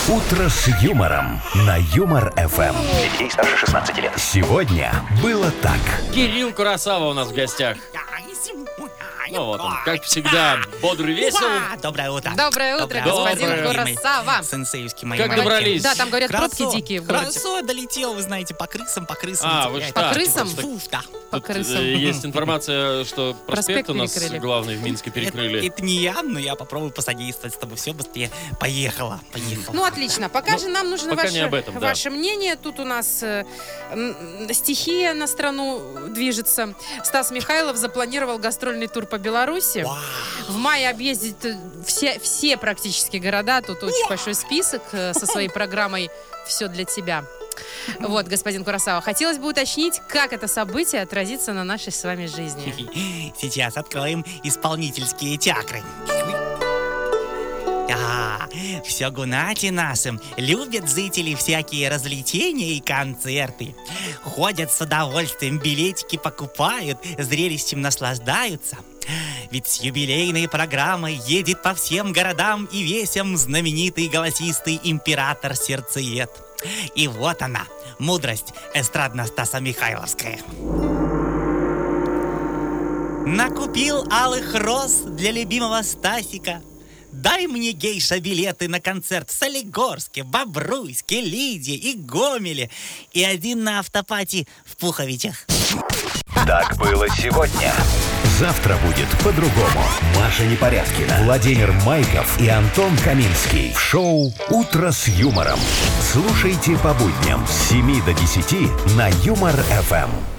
«Утро с юмором» на Юмор ФМ. Для детей старше 16 лет. Сегодня было так. Кирилл Куросава у нас в гостях. Ну вот он, как всегда, бодрый, весел. Доброе утро. Доброе утро, господин Доброе. Куросава. Сенсеевские мои Как маленькие. добрались? Да, там говорят, Хорошо, пробки дикие в городе. Хорошо, долетел, вы знаете, по крысам. А, вы теперь. что? По крысам? Фу, да. По Тут, крысам. есть информация, что проспект Проспект у нас перекрыли. главный в Минске перекрыли. Это не я, но я попробую посодействовать, чтобы все быстрее поехало. Ну, отлично. Пока же нам нужно пока не об этом, да. ваше мнение. Тут у нас стихия на страну движется. Стас Михайлов запланировал гастрольный тур по Беларуси. В мае объездит все практически города. Тут очень большой список со своей программой «Все для тебя». Вот, господин Куросава, хотелось бы уточнить, как это событие отразится на нашей с вами жизни. Сейчас откроем исполнительские чакры. Все гунате нашим любят жители всякие развлечения и концерты. Ходят с удовольствием, билетики покупают, зрелищем наслаждаются. Ведь с юбилейной программой едет по всем городам и весям знаменитый голосистый император-сердцеед. И вот она, мудрость эстрадно-Стаса Михайловская. Накупил алых роз для любимого Стасика. Дай мне, гейша, билеты на концерт в Солигорске, Бобруйске, Лиде и Гомеле. И один на автопати в Пуховичах. Так было сегодня. Завтра будет по-другому. Маша Непорядкина, Владимир Майков и Антон Каминский в шоу «Утро с юмором». Слушайте по будням с 7 до 10 на Юмор ФМ.